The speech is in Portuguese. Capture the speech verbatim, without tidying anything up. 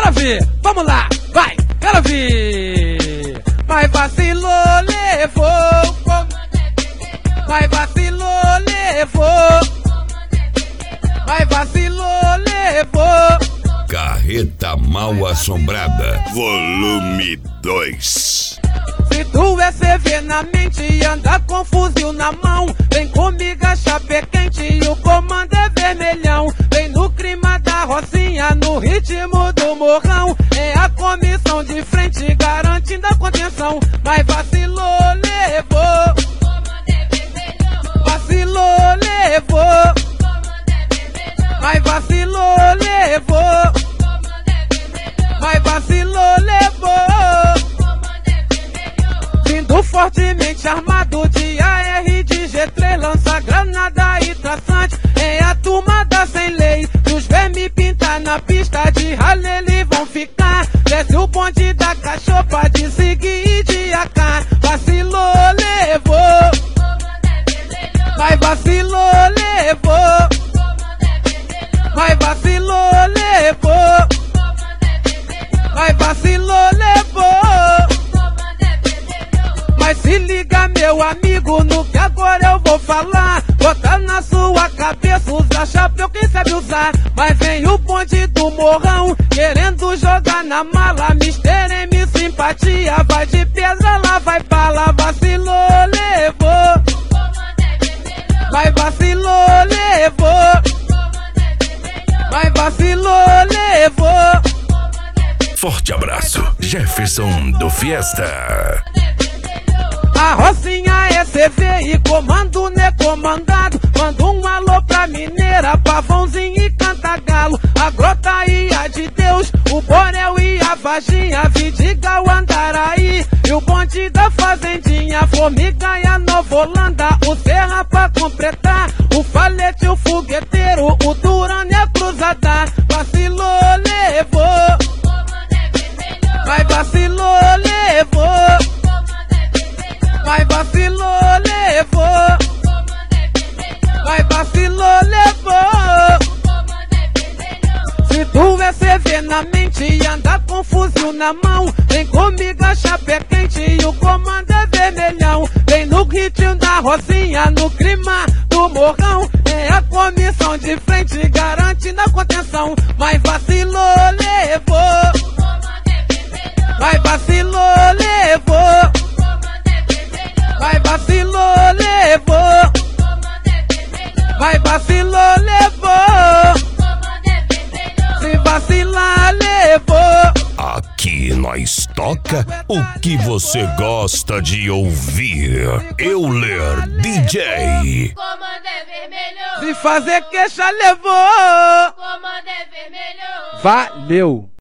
quero ver, vamos lá, vai, quero ver. Mas vacilou, levou, mas vacilou, levou, mas vacilou, levou. Carreta Mal Assombrada, volume dois. Se tu é C V na mente e anda com fuzil na mão, vem comigo a chapa quente e o comando é vermelhão. Vem no clima da Rocinha, no ritmo do morrão. É a comissão de frente garantindo a contenção. Mas vacilou, levou, vacilou, levou, mas vacilou, levou, mas vacilou, levou. Vindo fortemente armado de A R, de G três, lança granada e traçante. É a turma da sem lei, dos vermes pintar na pista de ralé, eles vão ficar. Desce o bonde da cachopa de seguir e de A K. Vacilou, levou, mas vacilou, levou, mas vacilou, levou, mas vacilou, levou. Mas se liga, meu amigo, no que agora eu vou falar. Bota na sua cabeça, usa chapéu, quem sabe usar. Mas vem o bonde do morrão, querendo jogar na mala. Mister M, simpatia, vai de pedra, lá vai bala. Vacilou, levou, mas vacilou, levou, mas vacilou, levou. Forte abraço, Jefferson do Fiesta. A Rocinha é C V e comando não é comandado. Manda um alô pra Mineira, Pavãozinho e Cantagalo. A Grota e a de Deus, o Borel e a Vaginha, Vidigal, Andaraí e o bonde da Fazendinha. Formiga e a Nova Holanda, o Serra pra completar. O Falete, o Fogueteiro, o Durano e a Cruzada. Vacilou, levou, mas vacilou, levou, mas vacilou, levou, mas vacilou, levou. Se tu é C V na mente e anda com fuzil na mão, vem comigo a chapa é quente e o comando é vermelhão. Vem no ritmo da Rocinha, no clima do morrão. É a comissão de frente garantindo a contenção. Mas vacilou, levou, mas vacilou, levou, mas vacilou, levou, mas vacilou, levou. Se vacilar, levou. Aqui nós toca o que você gosta de ouvir. Euler D J. Comando é vermelho. Se fazer queixa, levou. Comando é vermelho. Valeu.